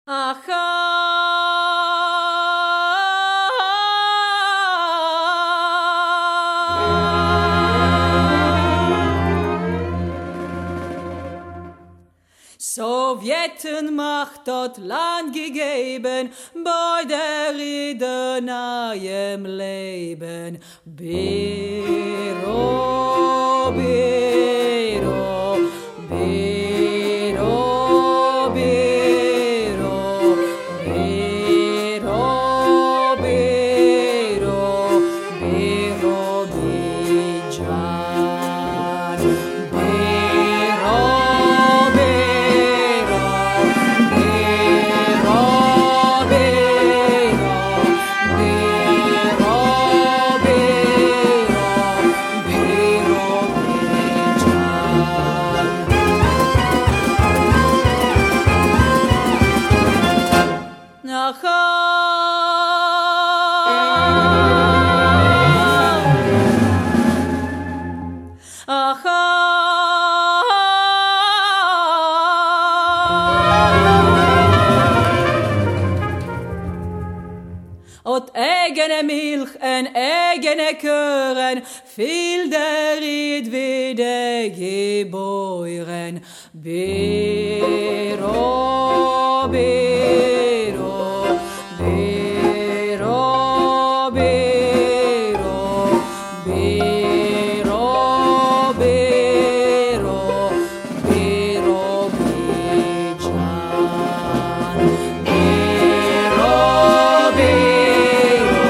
Sowjetenmacht dort Land gegeben, bei der Riddernaiem Leben. Bero, Bero, Bero, Bero, Bero, Bero, Bero, Bijan. Bero, Ot eigene Milch en eigene Kören fiel der Ried wie der Geboren. Bero, Bero, Bero, Bero, Bero, Bero, Bero, Bijan. Bero, Bero,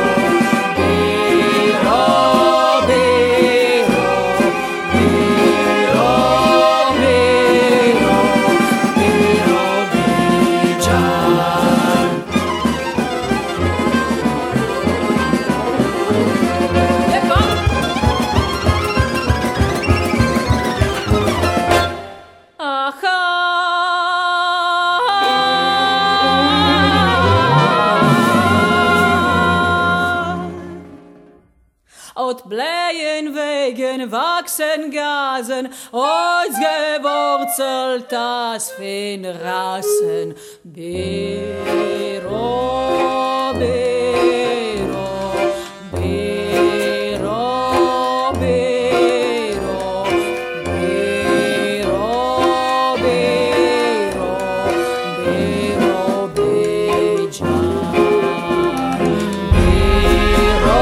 Ot Bleien wegen wachsen Gasen, ausgewurzelt das fin Rassen. Bero, Bero, Bero, Bero, Bero, Bero, Bero, Bijan. Bero,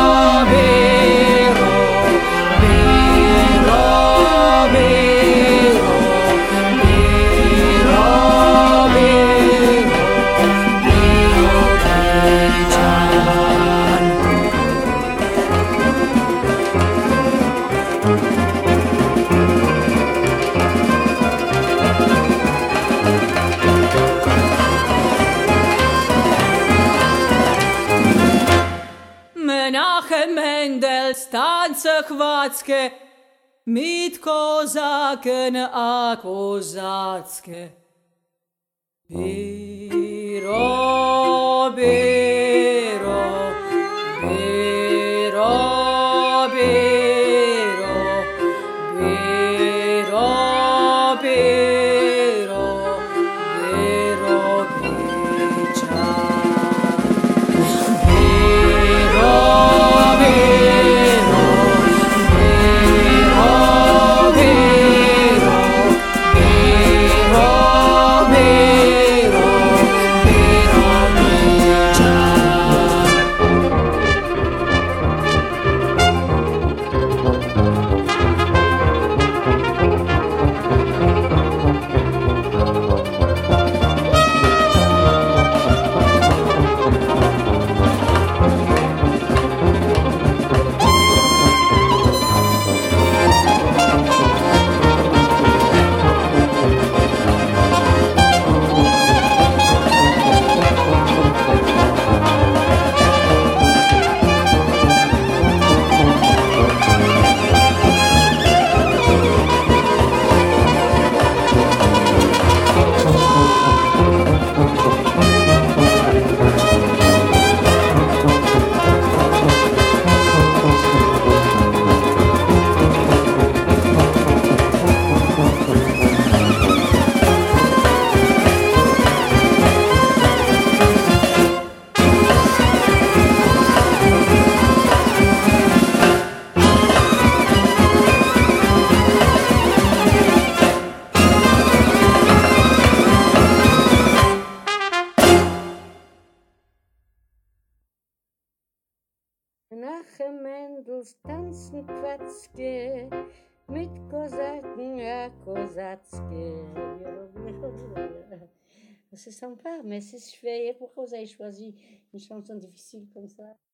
Menachem Mendels Tanze Chwatzke mit Kosaken a Kosatzke. Bero, Bero, Bero, Bero, Bero, Bero, Bero, Bijan. Bero, Nach Mendels tanzen Quatzke mit Kosaken à Kosatske. C'est sympa, mais si je fais, pourquoi vous avez choisi une chanson difficile comme ça?